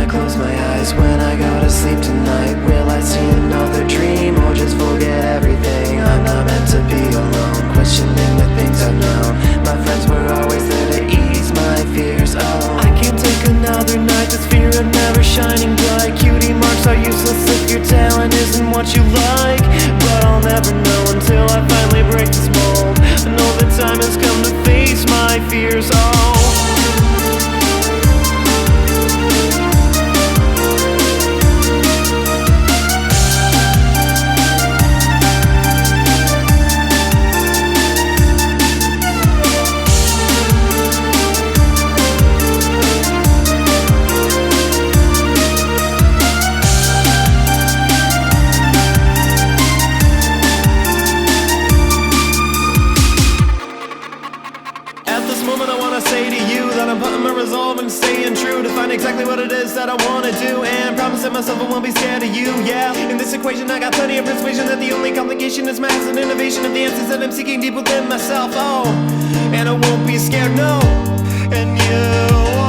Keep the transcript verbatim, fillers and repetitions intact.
I close my eyes when I go to sleep tonight? Will I see another dream or just forget everything? I'm not meant to be alone, questioning the things I've known. My friends were always there to ease my fears. Oh, I can't take another night, this fear of never shining bright. Cutie marks are useless if your talent isn't what you like. But I'll never know until I finally break this mold. I know the time has come to face my fears. Oh, moment I wanna say to you that I'm putting my resolve and staying true to find exactly what it is that I wanna do, and promising myself I won't be scared of you. Yeah, in this equation I got plenty of persuasion that the only complication is mass and innovation of the answers that I'm seeking deep within myself. Oh, and I won't be scared, no. And you